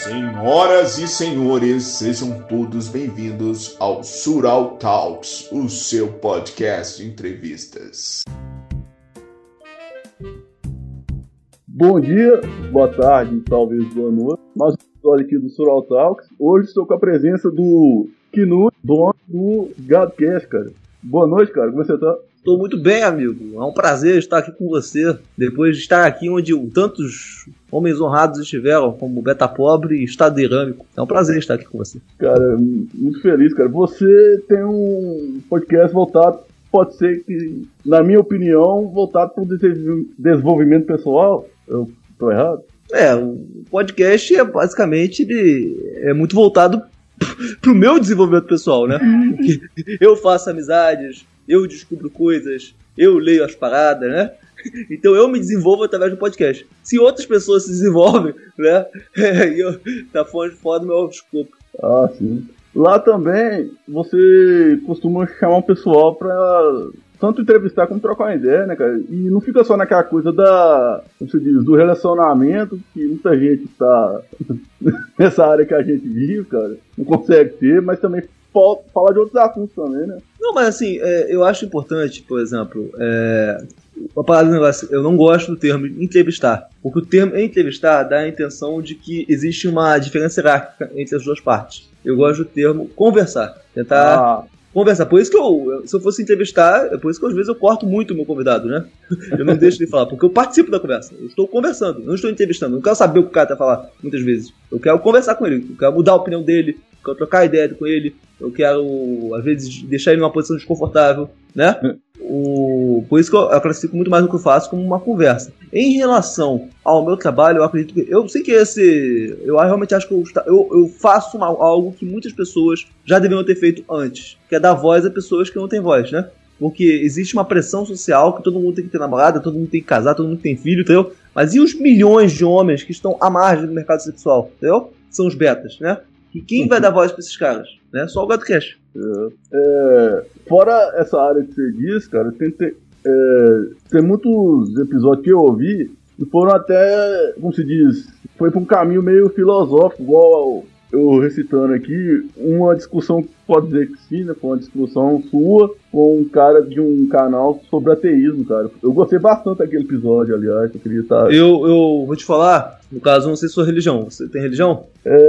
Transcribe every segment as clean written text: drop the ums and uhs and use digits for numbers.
Senhoras e senhores, sejam todos bem-vindos ao Sural Talks, o seu podcast de entrevistas. Bom dia, boa tarde, talvez boa noite. Mais um episódio aqui do Sural Talks. Hoje estou com a presença do Knut, dono do Gadcast, cara. Boa noite, cara. Como você tá? Estou muito bem, amigo. É um prazer estar aqui com você. Depois de estar aqui onde tantos homens honrados estiveram, como Beta Pobre e Estado Irâmico. É um prazer estar aqui com você. Cara, muito feliz, cara. Você tem um podcast voltado, pode ser que, na minha opinião, voltado para o desenvolvimento pessoal. Eu tô errado? O podcast é basicamente é muito voltado pro meu desenvolvimento pessoal, né? Eu faço amizades, eu descubro coisas, eu leio as paradas, né? Então eu me desenvolvo através do podcast. Se outras pessoas se desenvolvem, né? Tá fora do meu escopo. Ah, sim. Lá também você costuma chamar o pessoal pra tanto entrevistar como trocar uma ideia, né, cara? E não fica só naquela coisa como se diz, do relacionamento, que muita gente tá nessa área que a gente vive, cara, não consegue ter, mas também falar de outros assuntos também, né? Não, mas assim, eu acho importante, por exemplo, uma parada do negócio, eu não gosto do termo entrevistar, porque o termo entrevistar dá a intenção de que existe uma diferença hierárquica entre as duas partes. Eu gosto do termo conversar, tentar conversar. Por isso que se eu fosse entrevistar, é por isso que às vezes eu corto muito o meu convidado, né? Eu não deixo ele falar, porque eu participo da conversa. Eu estou conversando, eu não estou entrevistando. Eu não quero saber o que o cara tá falando, muitas vezes. Eu quero conversar com ele, eu quero mudar a opinião dele, eu quero trocar ideia com ele, eu quero, às vezes, deixar ele numa posição desconfortável, né? Por isso que eu classifico muito mais o que eu faço como uma conversa. Em relação ao meu trabalho, eu acredito que... Eu sei que eu realmente acho que eu faço algo que muitas pessoas já deveriam ter feito antes, que é dar voz a pessoas que não têm voz, né? Porque existe uma pressão social que todo mundo tem que ter namorada, todo mundo tem que casar, todo mundo tem filho, entendeu? Mas e os milhões de homens que estão à margem do mercado sexual, entendeu? São os betas, né? E quem vai dar voz pra esses caras? Né? Só o Gadcast. Fora essa área que você diz, cara, tem muitos episódios que eu ouvi e foram até, como se diz, foi pra um caminho meio filosófico, igual eu recitando aqui, uma discussão, pode dizer que sim, né? Foi uma discussão sua com um cara de um canal sobre ateísmo, cara. Eu gostei bastante daquele episódio, aliás, eu queria estar... Eu vou te falar, no caso, não sei sua religião. Você tem religião?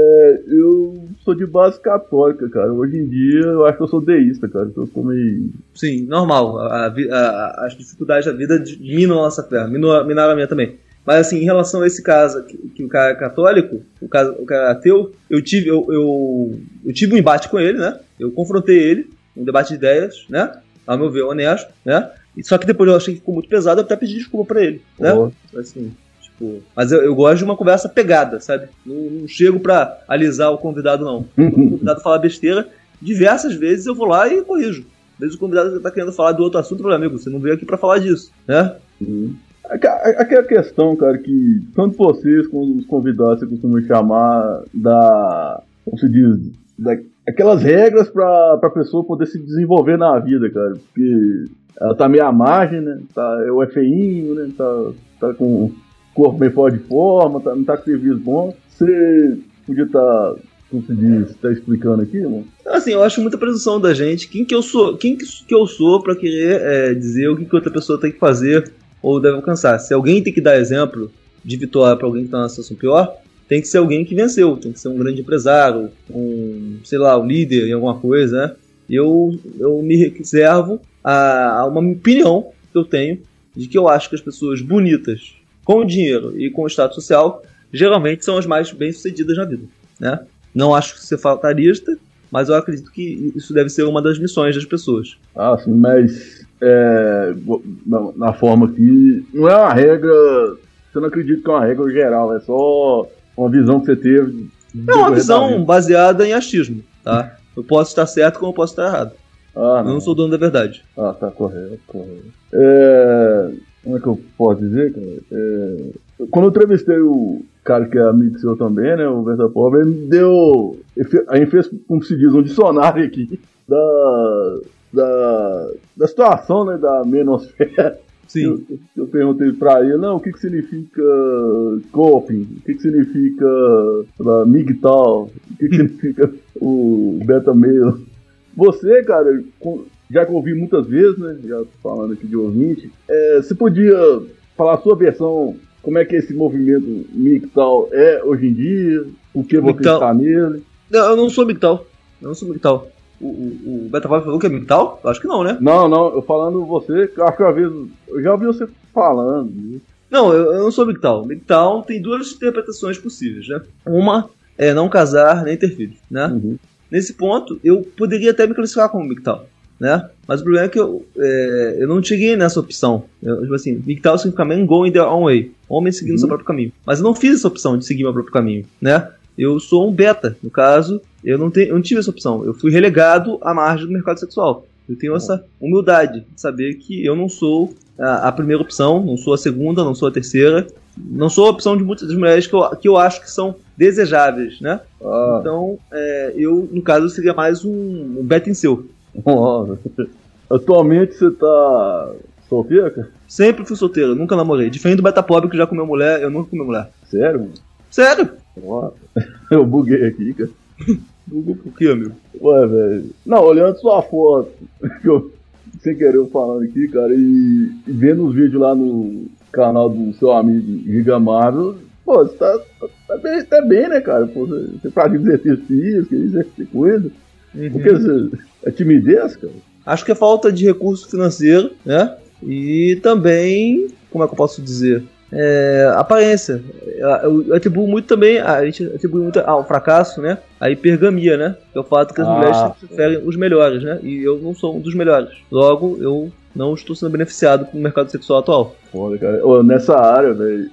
Eu sou de base católica, cara. Hoje em dia, eu acho que eu sou deísta, cara. Eu sou meio... Sim, normal. As dificuldades da vida minam a nossa fé. Minaram a minha também. Mas assim, em relação a esse caso, que o cara é católico, o cara é ateu, eu tive um embate com ele, né? Eu confrontei ele, um debate de ideias, né? A meu ver, honesto, né? Só que depois eu achei que ficou muito pesado, eu até pedi desculpa pra ele, né? Assim, tipo, mas eu gosto de uma conversa pegada, sabe? Não chego pra alisar o convidado, não. O convidado fala besteira, diversas vezes eu vou lá e corrijo. Às vezes o convidado tá querendo falar do outro assunto, eu falo, amigo, você não veio aqui pra falar disso, né? Aquela questão, cara, que tanto vocês como os convidados você costuma chamar como se diz, aquelas regras pra pessoa poder se desenvolver na vida, cara, porque ela tá meio à margem, né, é feinho, né, tá com o corpo meio fora de forma, não tá com serviço bom, você podia estar... Como se diz, tá explicando aqui, mano? Assim, eu acho muita presunção da gente. Quem que eu sou pra querer dizer o que outra pessoa tem que fazer ou deve alcançar? Se alguém tem que dar exemplo de vitória pra alguém que tá numa situação pior, tem que ser alguém que venceu, tem que ser um grande empresário, um líder em alguma coisa, né? Eu me reservo a uma opinião que eu tenho de que eu acho que as pessoas bonitas, com dinheiro e com status social, geralmente são as mais bem-sucedidas na vida, né? Não acho que ser fatalista, mas eu acredito que isso deve ser uma das missões das pessoas. Ah, sim, mas na forma que não é uma regra, você não acredita que é uma regra geral, é só uma visão que você teve. É uma visão baseada em achismo, tá? Eu posso estar certo como eu posso estar errado. Eu não sou dono da verdade. Ah, tá, correto. Como é que eu posso dizer, cara? Quando eu entrevistei o cara que é amigo seu também, né, o Beta Pobre, a gente fez, como se diz, um dicionário aqui da situação, né, da menosfera Sim. Eu perguntei pra ele, não, o que significa coping? O que significa MGTOW? O que significa o beta male? Você, cara, já que eu ouvi muitas vezes, né, já falando aqui de ouvinte, você podia falar a sua versão, como é que esse movimento MGTOW é hoje em dia? O que você está nele? Não, eu não sou MGTOW. Eu não sou MGTOW. O Betapop falou que é MGTOW? Eu acho que não, né? Não, eu falando você, acho que uma vez eu já ouvi você falando. Não, eu não sou MGTOW. MGTOW tem duas interpretações possíveis, né? Uma é não casar nem ter filhos, né? Uhum. Nesse ponto, eu poderia até me classificar como MGTOW, né? Mas o problema é que eu não cheguei nessa opção. Tipo assim, MGTOW significa men going their own way. Homem seguindo seu próprio caminho. Mas eu não fiz essa opção de seguir meu próprio caminho, né? Eu sou um beta. No caso, eu não tive essa opção. Eu fui relegado à margem do mercado sexual. Eu tenho essa humildade de saber que eu não sou a primeira opção, não sou a segunda, não sou a terceira. Não sou a opção de muitas das mulheres que eu acho que são desejáveis, né? Então, eu, no caso, seria mais um beta em seu. Atualmente você tá solteiro, cara? Sempre fui solteiro, nunca namorei. Diferente do beta pobre que já comeu mulher, eu nunca comi mulher. Sério, mano? Sério? Eu buguei aqui, cara. Bugou por quê, amigo? Ué, velho. Não, olhando sua foto, sem querer eu falando aqui, cara, e vendo os vídeos lá no canal do seu amigo Giga Marvel, pô, você tá bem, né, cara? Pô, você pratica exercício físico, esse tipo de coisa. Porque é timidez, cara? Acho que é falta de recurso financeiro, né? E também, como é que eu posso dizer? Aparência. Eu atribuo muito também, a gente atribui muito ao fracasso, né? A hipergamia, né? Que é o fato que as mulheres preferem os melhores, né? E eu não sou um dos melhores. Logo, eu não estou sendo beneficiado pelo mercado sexual atual. Foda, cara. Nessa área, velho,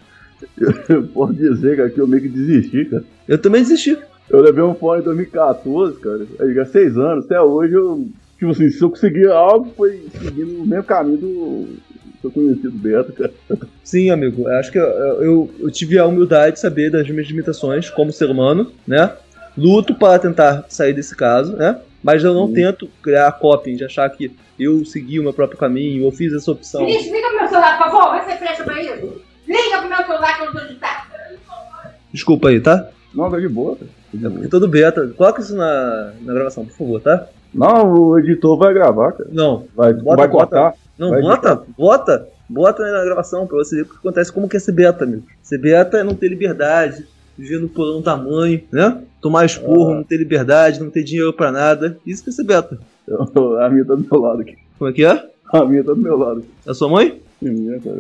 eu posso dizer, cara, que eu meio que desisti, cara. Eu também desisti. Eu levei um fone em 2014, cara. Aí já 6 anos. Até hoje eu... Tipo assim, se eu conseguir algo, foi seguindo o mesmo caminho do seu conhecido Beto, cara. Sim, amigo. Acho que eu tive a humildade de saber das minhas limitações como ser humano, né? Luto para tentar sair desse caso, né? Mas eu não tento criar coping de achar que eu segui o meu próprio caminho, eu fiz essa opção. Liga pro meu celular, por favor. Vai ser pressa pra isso. Liga pro meu celular que eu não tô de tá. Desculpa aí, tá? Não, tá de boa, cara. É todo beta. Coloca isso na gravação, por favor, tá? Não, o editor vai gravar, cara. Não. Vai cortar. Não, vai bota na gravação pra você ver o que acontece, como que é ser beta, amigo. Ser beta é não ter liberdade, viver no porão tamanho, né? Tomar esporro, não ter liberdade, não ter dinheiro pra nada. Isso que é ser beta. A minha tá do meu lado aqui. Como é que é? A minha tá do meu lado. A sua mãe? Sim, cara.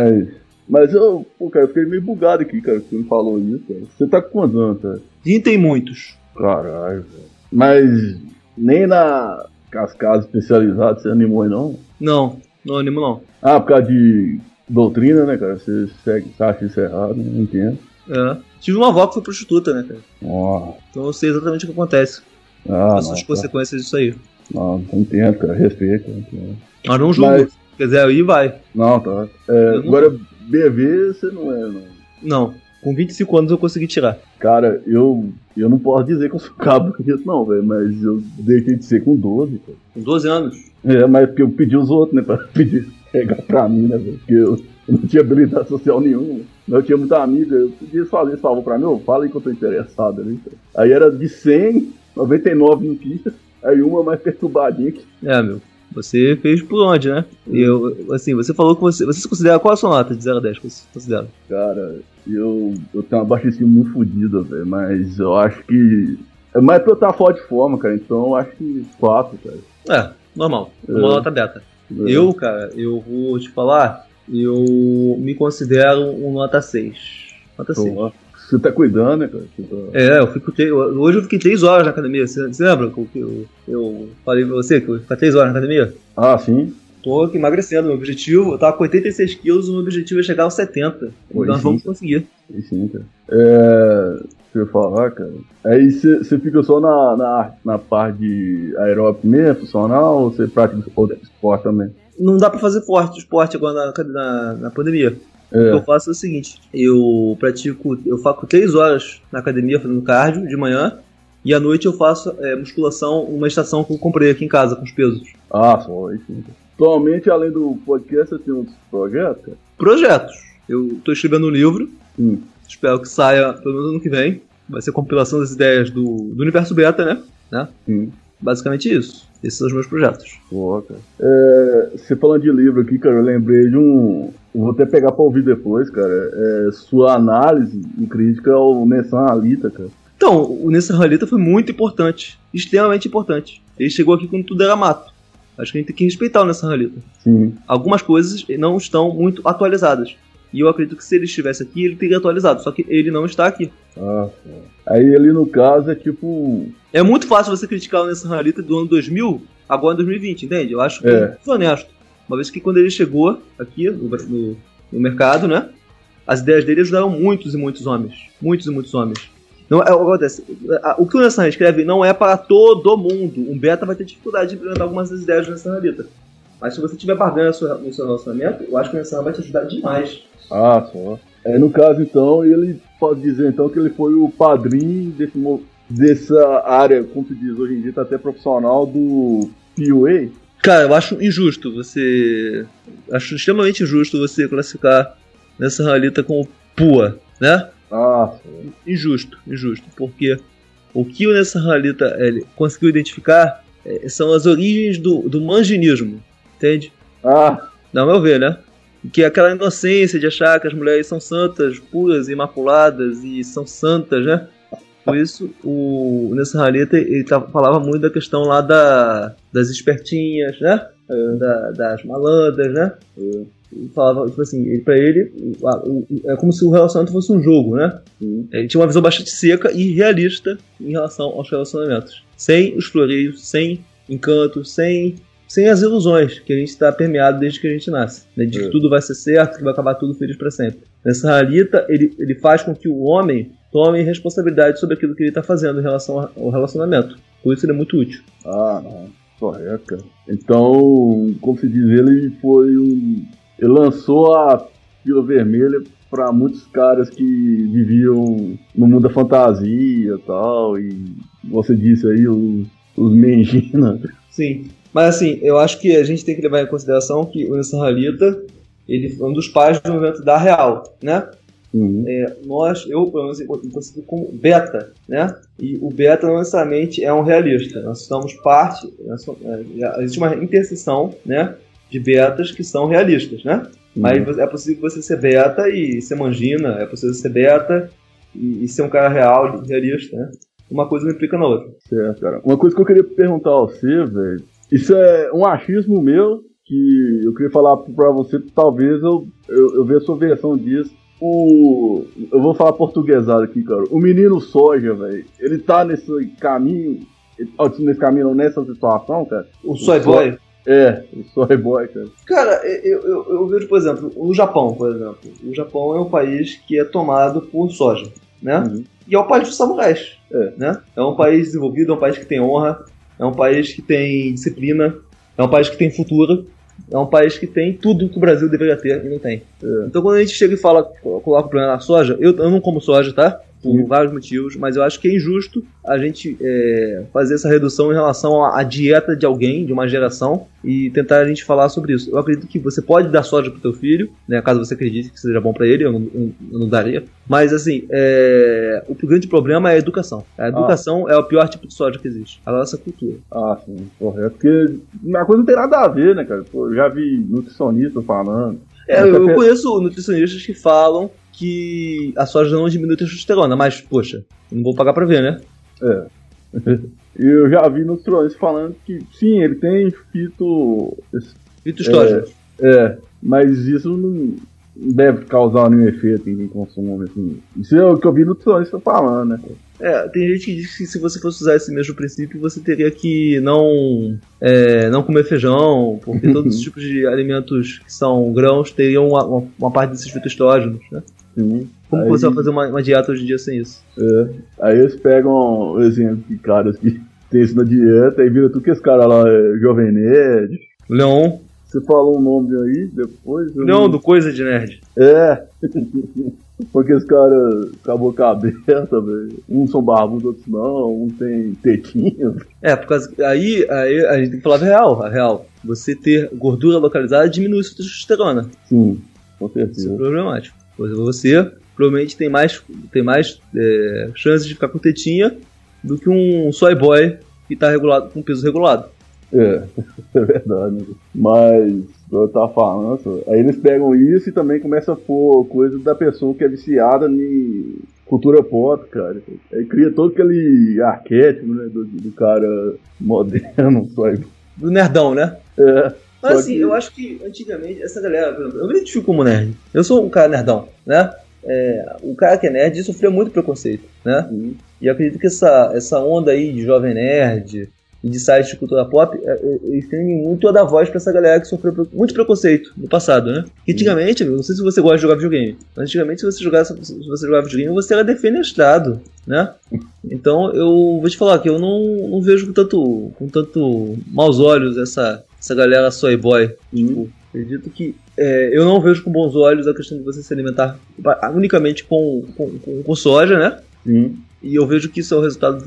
Mas eu, cara, eu fiquei meio bugado aqui, cara, que você me falou isso, cara. Você tá com quantos anos, cara? Tem muitos. Caralho, velho. Mas nem nas casas especializadas você animou aí, não? Não animo não. Por causa de doutrina, né, cara? Você acha isso errado, não entendo. Tive uma avó que foi prostituta, né, cara? Então eu sei exatamente o que acontece. As consequências disso aí. Não entendo, cara. Respeito. Mas não julgo. Se quiser aí, vai. Não, tá. Agora, BV você não é, não. Não. Com 25 anos eu consegui tirar. Cara, eu não posso dizer que eu sou cabo disso, não, velho. Mas eu deixei de ser com 12, cara. Com 12 anos? Mas porque eu pedi os outros, né? Pra pedir pegar pra mim, né, velho? Porque eu não tinha habilidade social nenhuma. Mas eu tinha muita amiga. Eu podia fazer esse favor pra mim. Fala aí que eu tô interessado ali. Cara. Aí era de 100, 99 não quis. Aí uma mais perturbadinha aqui. Meu. Você fez por onde, né? E eu, assim, você falou que você se considera... Qual a sua nota de 0 a 10 que você considera? Cara, eu tenho uma baixíssima muito fodida, velho. Mas eu acho que... Mas pra eu estar fora de forma, cara. Então eu acho que 4, cara. Normal. Uma nota beta. Eu, cara, eu vou te falar... Eu me considero um nota 6. Nota 6. Você tá cuidando, né, cara? Hoje eu fiquei 3 horas na academia. Você lembra que eu falei pra você que eu fiquei 3 horas na academia? Sim. Tô aqui emagrecendo. Meu objetivo, eu tava com 86 quilos, o meu objetivo é chegar aos 70. Então nós vamos conseguir. Sim, cara. Deixa eu falar, cara. Aí você fica só na parte de aeróbico mesmo, funcional, ou você pratica outro esporte também? Não dá pra fazer esporte agora na pandemia. O que eu faço é o seguinte, eu faço 3 horas na academia fazendo cardio de manhã, e à noite eu faço musculação, uma estação que eu comprei aqui em casa com os pesos. Só isso. Atualmente, além do podcast, você tem outros projetos, cara? Projetos. Eu tô escrevendo um livro. Espero que saia pelo menos ano que vem. Vai ser compilação das ideias do universo beta, né? Basicamente isso. Esses são os meus projetos. Pô, cara. Você falando de livro aqui, cara, eu lembrei de um... Eu vou até pegar pra ouvir depois, cara. Sua análise e crítica ao Nessan Alita, cara. Então, o Nessan Alita foi muito importante. Extremamente importante. Ele chegou aqui quando tudo era mato. Acho que a gente tem que respeitar o Nessan Alita. Sim. Algumas coisas não estão muito atualizadas. E eu acredito que se ele estivesse aqui, ele teria atualizado. Só que ele não está aqui. Aí ali no caso é tipo... É muito fácil você criticar o Nessan Alita do ano 2000, agora em 2020, entende? Eu acho que é honesto. Uma vez que quando ele chegou aqui no mercado, né? As ideias dele ajudaram muitos e muitos homens. Muitos e muitos homens. Não, acontece, o que o Nessan escreve não é para todo mundo. Um beta vai ter dificuldade de implementar algumas das ideias do Nessan Alita. Mas se você tiver barganha no seu relacionamento, eu acho que o Nessan vai te ajudar demais. Só. No caso, então, ele pode dizer então que ele foi o padrinho dessa área, como se diz hoje em dia, tá até profissional do PUA. Cara, eu acho injusto acho extremamente injusto você classificar Nessan Alita como PUA, né? Injusto, porque o que o Nessan Alita conseguiu identificar são as origens do manginismo, entende? Não, ao meu ver, né? Que é aquela inocência de achar que as mulheres são santas, puras, imaculadas e são santas, né? Por isso, o Nessan Alita, ele falava muito da questão lá das espertinhas, né? Das malandras, né? Ele falava, tipo assim, pra ele, é como se o relacionamento fosse um jogo, né? Ele tinha uma visão bastante seca e realista em relação aos relacionamentos. Sem os floreios, sem encantos, sem as ilusões que a gente está permeado desde que a gente nasce, né? De que tudo vai ser certo, que vai acabar tudo feliz para sempre. Nessan Alita, ele faz com que o homem tome responsabilidade sobre aquilo que ele está fazendo em relação ao relacionamento. Por isso ele é muito útil. Não. Correto, cara. Então, como se diz, ele lançou a pílula vermelha para muitos caras que viviam no mundo da fantasia e tal, e você disse aí, os Mengina. Sim. Mas assim, eu acho que a gente tem que levar em consideração que o Nessan Alita, ele é um dos pais do movimento da Real, né? Eu pelo menos consigo como beta, né? E o beta não necessariamente é um realista. Nós somos parte, existe uma interseção, né, de betas que são realistas, né? Mas é possível você ser beta e ser mangina, é possível ser beta e ser um cara real, realista, né? Uma coisa não implica na outra. Certo, cara. Uma coisa que eu queria perguntar a você, velho, isso é um achismo meu, que eu queria falar pra você, talvez eu veja a sua versão disso. Eu vou falar portuguesado aqui, cara. O menino soja, velho, ele tá nesse caminho, nessa situação, cara? O soy boy? O soy boy, cara. Cara, eu vejo, por exemplo, o Japão, por exemplo. O Japão é um país que é tomado por soja, né? E é um país dos samurais, né? É um país desenvolvido, é um país que tem honra, é um país que tem disciplina, é um país que tem futuro, é um país que tem tudo que o Brasil deveria ter e não tem. Então quando a gente chega e coloca o problema na soja, eu não como soja, tá? Por vários motivos, mas eu acho que é injusto a gente fazer essa redução em relação à dieta de alguém, de uma geração, e tentar a gente falar sobre isso. Eu acredito que você pode dar soja pro teu filho, né, caso você acredite que seja bom pra ele, eu não daria. Mas assim, o grande problema é a educação. A educação é o pior tipo de soja que existe, a nossa cultura. Sim, correto. Porque a coisa não tem nada a ver, né, cara? Pô, eu já vi nutricionistas falando. Eu conheço nutricionistas que falam que a soja não diminui a testosterona, mas, poxa, não vou pagar pra ver, né? Eu já vi nutricionistas falando que, sim, ele tem fitoestrógeno. Mas isso não deve causar nenhum efeito em quem consome, assim. Isso é o que eu vi nutricionistas falando, né? Tem gente que diz que se você fosse usar esse mesmo princípio, você teria que não comer feijão, porque todos os tipos de alimentos que são grãos teriam uma parte desses fitoestrógenos, né? Como você vai fazer uma dieta hoje em dia sem isso? Aí eles pegam o exemplo de caras que tem isso na dieta e viram tudo que esse cara lá é Jovem Nerd. Leon. Você falou um nome aí depois? Não, do Coisa de Nerd. É. Porque os caras com a boca aberta, velho. Uns são barbudos, outros não. Um tem tetinhas. Por causa. Aí a gente tem que falar a real. Você ter gordura localizada diminui sua testosterona. Sim, com certeza. Isso é problemático. Você provavelmente tem mais chances de ficar com tetinha do que um soy boy que tá regulado, com peso regulado. É verdade, né? Mas, eu tava falando, aí eles pegam isso e também começam a pôr coisa da pessoa que é viciada em cultura pop, cara. Aí cria todo aquele arquétipo, né, do cara moderno, soy boy. Do nerdão, né? É. Mas assim, eu acho que antigamente essa galera, por exemplo, eu me identifico como nerd. Eu sou um cara nerdão, né? O cara que é nerd sofreu muito preconceito, né? E eu acredito que essa onda aí de jovem nerd e de sites de cultura pop, eles têm muito a dar voz pra essa galera que sofreu muito preconceito no passado, né? Que antigamente, não sei se você gosta de jogar videogame, mas antigamente se você jogava videogame, você era defenestrado, né? Então eu vou te falar que eu não vejo com tanto maus olhos essa galera soy boy. Tipo, acredito que eu não vejo com bons olhos a questão de você se alimentar unicamente com soja, né? E eu vejo que isso é o resultado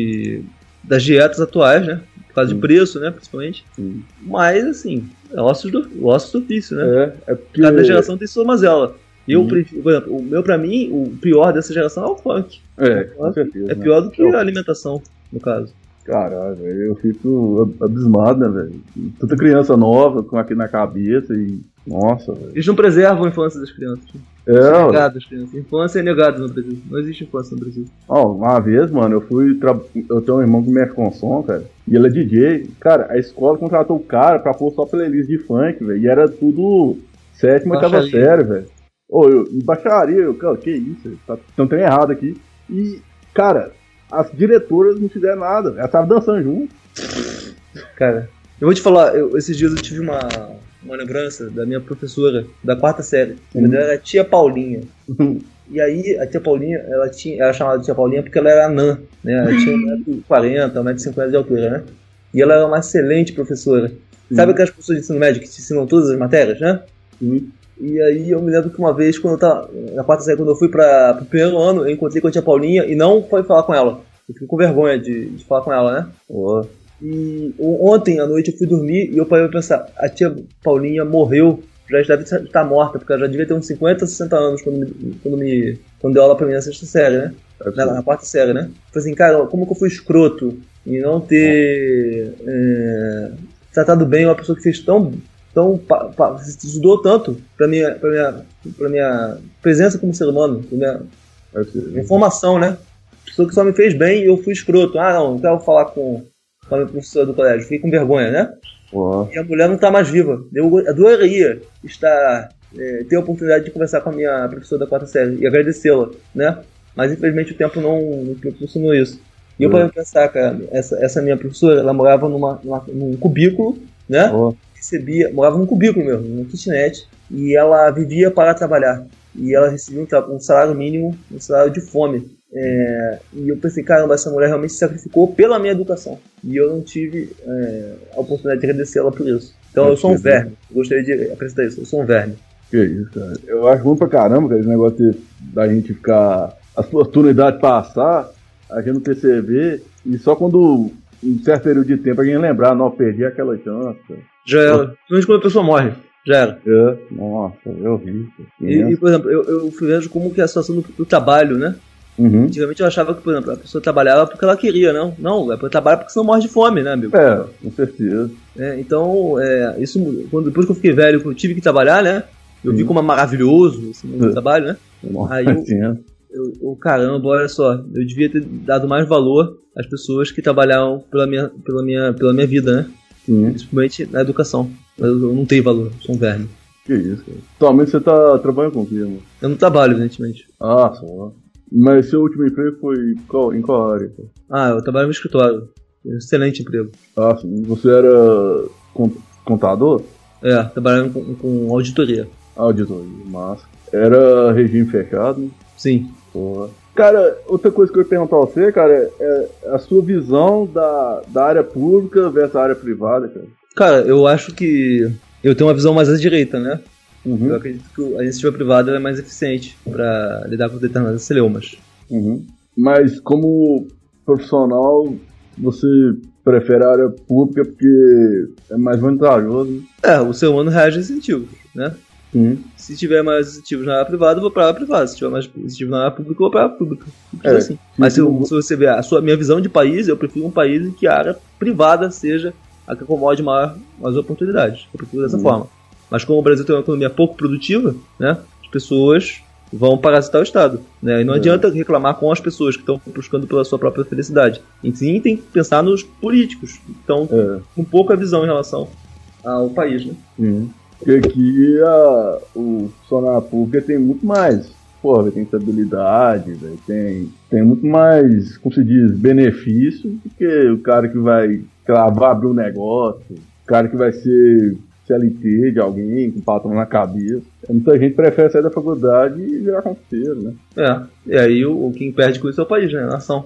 das dietas atuais, né? Por causa de preço, né? Principalmente. Mas, assim, é ossos do ofício, né? Porque... Cada geração tem sua mazela. Eu prefiro, por exemplo, pra mim, o pior dessa geração é o funk. Com certeza. É pior do que a alimentação, no caso. Caralho, velho, eu fico abismado, né, velho? Tanta criança nova com aqui na cabeça e... Nossa, velho. Eles não preservam a infância das crianças. São negadas as crianças. Infância é negada no Brasil. Não existe infância no Brasil. Uma vez, mano, eu tenho um irmão que mexe com som, cara, e ele é DJ. Cara, a escola contratou o cara pra pôr só playlist de funk, velho, e era tudo 7ª, 8ª série, velho. E baixaria, cara, que isso? Tem um trem errado aqui. E, cara, as diretoras não fizeram nada, elas estavam dançando junto. Cara, eu vou te falar, esses dias eu tive uma lembrança da minha professora da 4ª série. O nome dela era Tia Paulinha. E aí, a Tia Paulinha, ela chamava de Tia Paulinha porque ela era anã, né? Ela tinha 1,40m, 1,50m de altura, né? E ela era uma excelente professora. Sabe aquelas pessoas de ensino médio que te ensinam todas as matérias, né? E aí eu me lembro que uma vez, quando eu tava na 4ª série, quando eu fui pro primeiro ano, eu encontrei com a Tia Paulinha e não foi falar com ela. Eu fiquei com vergonha de falar com ela, né? E ontem à noite eu fui dormir e eu parei pra pensar, a Tia Paulinha morreu, já deve estar morta, porque ela já devia ter uns 50, 60 anos quando deu aula pra mim na 6ª série, né? Na 4ª série, né? Falei assim, cara, como que eu fui escroto em não ter tratado bem uma pessoa que fez estudou tanto pra minha presença como ser humano, pra minha formação, né? Pessoa que só me fez bem e eu fui escroto. Não quero falar com a minha professora do colégio, fiquei com vergonha, né? E a mulher não tá mais viva. Eu adoraria ter a oportunidade de conversar com a minha professora da 4ª série e agradecê-la, né? Mas infelizmente o tempo não proporcionou isso. E eu parei pensar, cara, essa minha professora, ela morava num cubículo, né? Morava num cubículo mesmo, num kitnet, e ela vivia para trabalhar. E ela recebia um salário mínimo, um salário de fome. E eu pensei, caramba, essa mulher realmente se sacrificou pela minha educação. E eu não tive a oportunidade de agradecer ela por isso. Então eu sou um verme. Gostaria de apresentar isso. Eu sou um verme. Que isso, cara. Eu acho bom pra caramba, cara, esse negócio da gente ficar... As oportunidades passar, a gente não perceber, e só quando em certo período de tempo a gente lembrar, não, perdi aquela chance. Já era. Principalmente quando a pessoa morre. Já era. Nossa, eu vi. E, por exemplo, eu vejo como que é a situação do trabalho, né? Antigamente eu achava que, por exemplo, a pessoa trabalhava porque ela queria, não? Não, é pra trabalhar porque senão morre de fome, né, amigo? Com certeza. Então, isso, depois que eu fiquei velho, que eu tive que trabalhar, né? Eu vi como é maravilhoso esse mundo do trabalho, né? Aí caramba, olha só, eu devia ter dado mais valor às pessoas que trabalhavam pela minha vida, né? Principalmente na educação. Mas eu não tenho valor, sou um verme. Que isso, cara. Atualmente você tá trabalhando com o quê, mano? Eu não trabalho, evidentemente. Só. Mas seu último emprego foi em qual área? Cara? Eu trabalho no escritório. Excelente emprego. Sim. Você era contador? Trabalhando com auditoria. Auditoria, massa. Era regime fechado? Sim. Porra. Cara, outra coisa que eu ia perguntar a você, cara, é a sua visão da área pública versus a área privada, cara. Cara, eu acho que eu tenho uma visão mais à direita, né? Uhum. Eu acredito que a iniciativa privada é mais eficiente para lidar com determinadas celeumas. Uhum. Mas como profissional, você prefere a área pública porque é mais vantajoso? O ser humano reage a incentivos, né? Uhum. Se tiver mais incentivos na área privada, eu vou para a área privada. Se tiver mais incentivos na área pública, eu vou para a área pública. Assim. Mas se você ver minha visão de país, eu prefiro um país em que a área privada seja a que acomode mais oportunidades. Eu prefiro dessa forma. Mas como o Brasil tem uma economia pouco produtiva, né, as pessoas vão parasitar o Estado. Né? E não adianta reclamar com as pessoas que estão buscando pela sua própria felicidade. E sim, tem que pensar nos políticos. Então, um pouco a visão em relação ao país. Né? Porque aqui o funcionário público tem muito mais. Porra, tem estabilidade, véio, tem muito mais, como se diz, benefício do que o cara que vai abrir um negócio, o cara que vai ser CLT de alguém, com patrão na cabeça. Muita gente prefere sair da faculdade e virar concurseiro, né? E aí quem perde com isso é o país, né? A nação.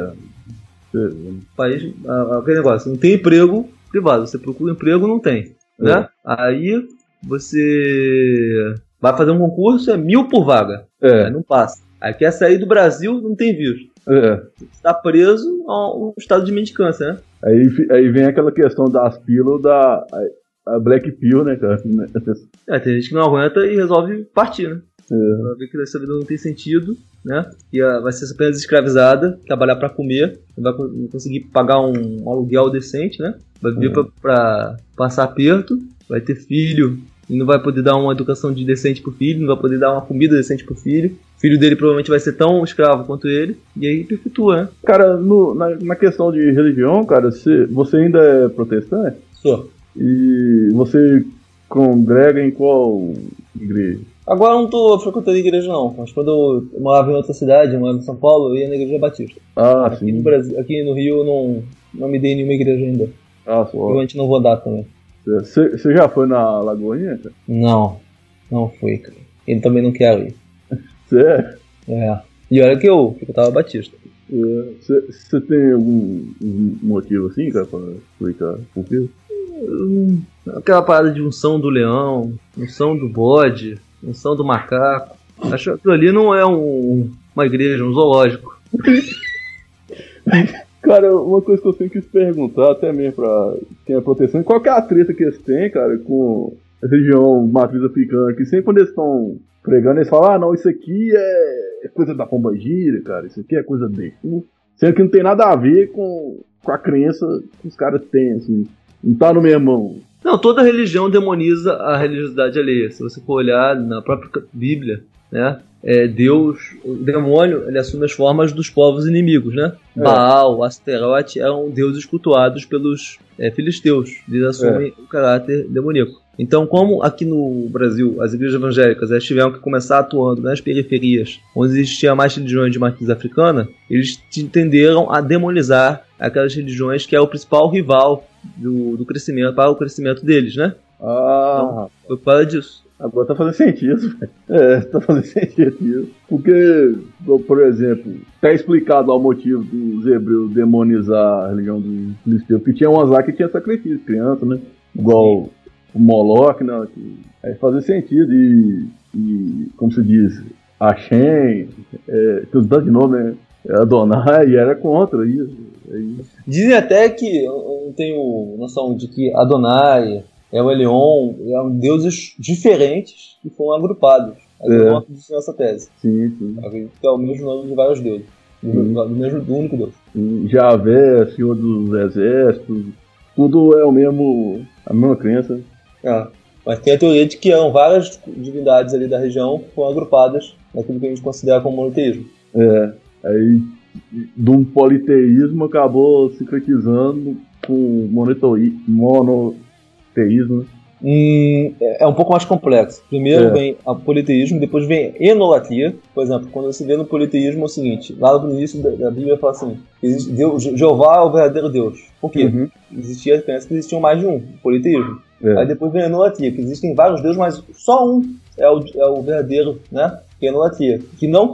O país, aquele negócio, não tem emprego privado, você procura emprego, não tem. Né? Aí você vai fazer um concurso, é 1.000 por vaga. Aí não passa. Aí quer sair do Brasil, não tem visto. Está preso a um estado de mendicância, né? Aí vem aquela questão das pílulas a Black Pill, né, cara? Tem gente que não aguenta e resolve partir, né? Vai ver que essa vida não tem sentido, né? E vai ser apenas escravizada, trabalhar pra comer, não vai conseguir pagar um aluguel decente, né? Vai viver pra passar aperto, vai ter filho e não vai poder dar uma educação decente pro filho, não vai poder dar uma comida decente pro filho. O filho dele provavelmente vai ser tão escravo quanto ele, e aí perpetua, né? Cara, na questão de religião, cara, você ainda é protestante? Sou. E você congrega em qual igreja? Agora eu não tô frequentando a igreja não, mas quando eu morava em outra cidade, eu morava em São Paulo, eu ia na igreja batista. Aqui no Brasil, aqui no Rio eu não me dei nenhuma igreja ainda. Provavelmente não vou dar também. Você já foi na Lagoinha, cara? Não fui, cara. Ele também não quer ir. Sério? E olha que eu tava batista. Você tem algum motivo assim, cara, pra explicar por quê? Aquela parada de unção do leão, unção do bode, unção do macaco. Acho que aquilo ali não é uma igreja, um zoológico. Cara, uma coisa que eu sempre quis perguntar, até mesmo pra quem é proteção, qual que é a treta que eles têm, cara, com a região matriz africana, que sempre quando eles estão pregando, eles falam, não, isso aqui é coisa da pombagira, cara, isso aqui é coisa dele. Sendo que não tem nada a ver com a crença que os caras têm, assim. Não tá no mesmo. Não, toda religião demoniza a religiosidade alheia. Se você for olhar na própria Bíblia, né? Deus, o demônio, ele assume as formas dos povos inimigos, né? Baal, Asterote eram deuses cultuados pelos filisteus. Eles assumem o caráter demoníaco. Então, como aqui no Brasil as igrejas evangélicas tiveram que começar atuando nas periferias, onde existia mais religiões de matriz africana, eles tenderam a demonizar aquelas religiões que é o principal rival do crescimento, para o crescimento deles, né? Então, foi por causa disso. Agora tá fazendo sentido. Tá fazendo sentido isso. Porque, por exemplo, tá explicado o motivo dos hebreus demonizar a religião dos filisteus, porque tinha umas lá que tinha sacrifício, criança, né? Igual o Moloch, né? Aí fazia sentido e como se diz, Hashem, tudo dá de nome, né? Adonai, e era contra isso. Dizem até que, eu não tenho noção de que Adonai, o Elion, eram deuses diferentes que foram agrupados. Eu não acredito nessa tese. Sim. Acredito que é o mesmo nome de vários deuses. Do único Deus. Javé, Senhor dos Exércitos, tudo é a mesma crença. Mas tem a teoria de que eram várias divindades ali da região que foram agrupadas naquilo que a gente considera como monoteísmo. Aí de um politeísmo acabou sincretizando com monoteísmo. É um pouco mais complexo. Primeiro vem o politeísmo, depois vem a enolatria. Por exemplo, quando você vê no politeísmo é o seguinte, lá no início da Bíblia fala assim, Jeová é o verdadeiro Deus. Por quê? Existia a crença que existiam mais de um, o politeísmo. Aí depois vem a enolatria, que existem vários deuses, mas só um é o verdadeiro, né? Que é a enolatria, que não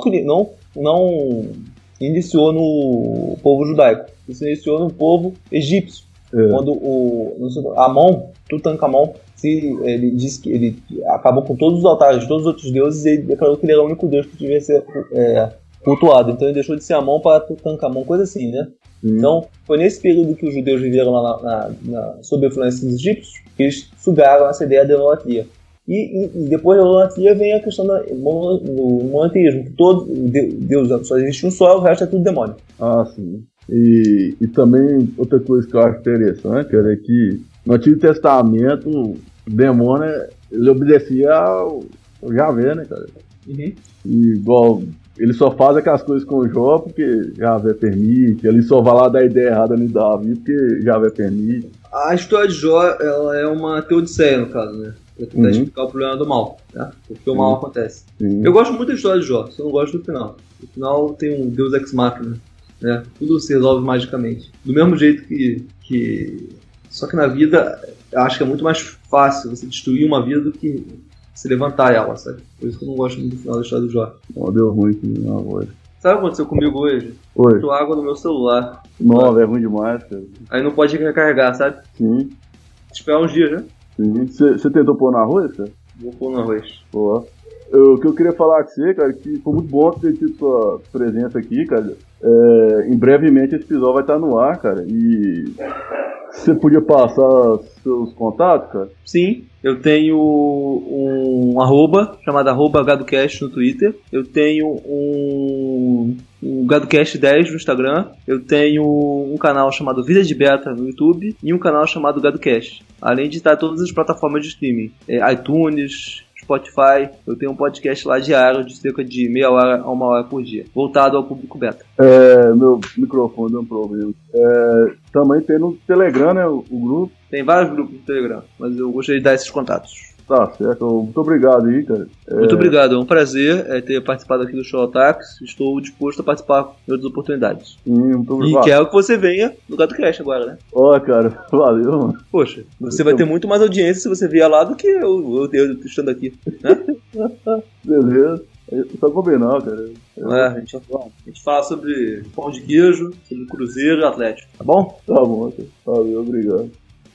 iniciou no povo judaico, isso iniciou no povo egípcio. Quando Amon, Tutankhamon, ele disse que ele acabou com todos os altares de todos os outros deuses e ele declarou que ele era o único deus que devia ser cultuado. Então ele deixou de ser Amon para Tutankhamon, coisa assim, né? Então foi nesse período que os judeus viveram lá sob a influência dos egípcios que eles sugaram essa ideia da idolatria. E depois da idolatria vem a questão do monoteísmo, que todo Deus só existe um só, o resto é tudo demônio. Ah, sim. E também outra coisa que eu acho interessante, cara, é que no Antigo Testamento o demônio ele obedecia ao Javé, né, cara? E igual ele só faz aquelas coisas com o Jó porque Javé permite, ele só vai lá dar ideia errada no Davi porque Javé permite. A história de Jó, ela é uma teodiceia, no caso, né? Pra tentar explicar o problema do mal, né? Porque o mal acontece. Eu gosto muito da história de Jó, só não gosto do final. No final tem um Deus Ex Machina, né? Tudo se resolve magicamente. Do mesmo jeito que... Só que na vida, eu acho que é muito mais fácil você destruir uma vida do que se levantar ela, sabe? Por isso que eu não gosto muito do final da história do Jó. Não, deu ruim aqui na voz. Sabe o que aconteceu comigo hoje? Oi. Botou água no meu celular. Não, é ruim demais, cara. Aí não pode recarregar, sabe? Sim. Esperar uns dias, né? Sim. Você tentou pôr no arroz, cara? Vou pôr no arroz. Pô. O que eu queria falar com você, cara, que foi muito bom ter tido sua presença aqui, cara. Em brevemente esse episódio vai estar no ar, cara. E você podia passar seus contatos, cara? Sim, eu tenho um arroba, chamado @GadoCast no Twitter. Eu tenho um GadoCast 10 no Instagram. Eu tenho um canal chamado Vida de Beta no YouTube. E um canal chamado GadoCast. Além de estar em todas as plataformas de streaming. iTunes, Spotify. Eu tenho um podcast lá diário de cerca de meia hora a uma hora por dia, voltado ao público beta. Meu microfone deu um problema. Também tem no Telegram, né, o grupo. Tem vários grupos no Telegram, mas eu gostaria de dar esses contatos. Tá certo, muito obrigado aí, cara. Muito obrigado, é um prazer ter participado aqui do Show Ataques. Estou disposto a participar de outras oportunidades. Muito obrigado. E quero que você venha no GadoCast agora, né? Ó, cara, valeu, mano. Poxa, você vai ter muito mais audiência se você vier lá do que eu estando aqui, né? Beleza. Só combinar, cara. A gente fala sobre pão de queijo, sobre Cruzeiro e Atlético, tá bom? Tá bom, cara. Valeu, obrigado.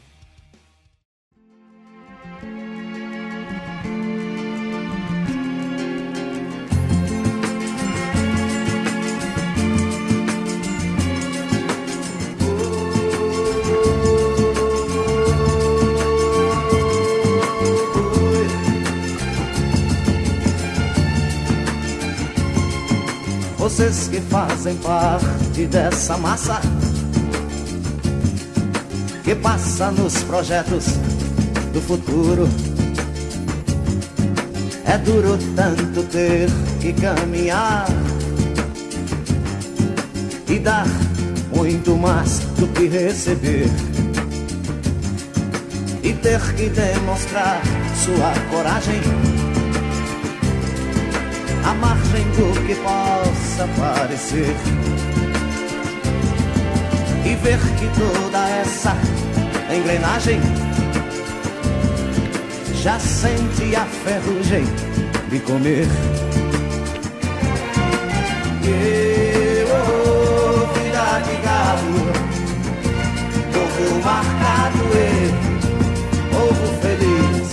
Vocês que fazem parte dessa massa que passa nos projetos do futuro. É duro tanto ter que caminhar e dar muito mais do que receber, e ter que demonstrar sua coragem à margem do que possa parecer, e ver que toda essa engrenagem já sente a ferrugem de comer. Vida de gado, povo marcado e povo feliz.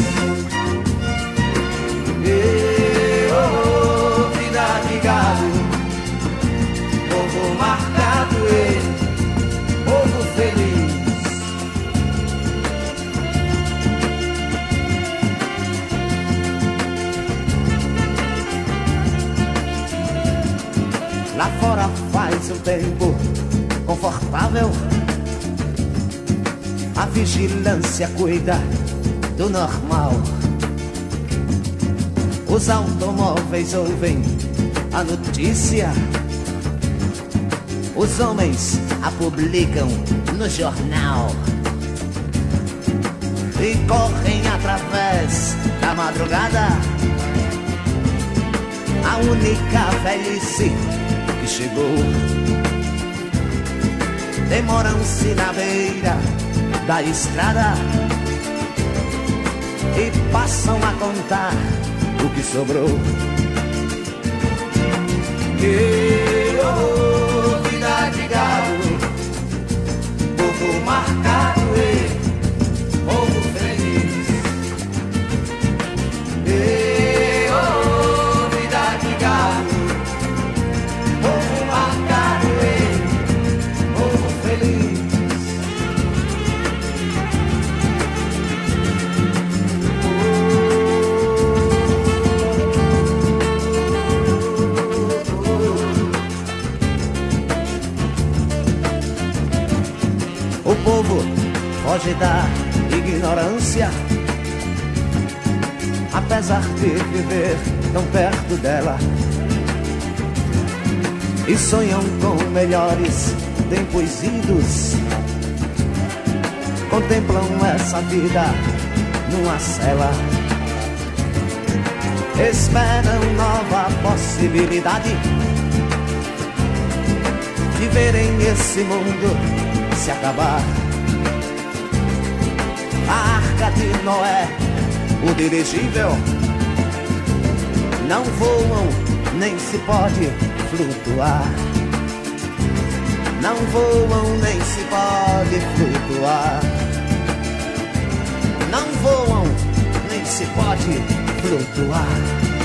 Vida de gado, povo marcado e povo feliz. Lá fora faz um tempo confortável, a vigilância cuida do normal. Os automóveis ouvem a notícia, os homens a publicam no jornal e correm através da madrugada. A única velhice que chegou, demoram-se na beira da estrada e passam a contar o que sobrou. Vida de gado, povo marcado O povo foge da ignorância, apesar de viver tão perto dela, e sonham com melhores tempos idos. Contemplam essa vida numa cela, esperam nova possibilidade de verem esse mundo se acabar. A Arca de Noé, o dirigível, não voam, nem se pode flutuar. Não voam, nem se pode flutuar. Não voam, nem se pode flutuar.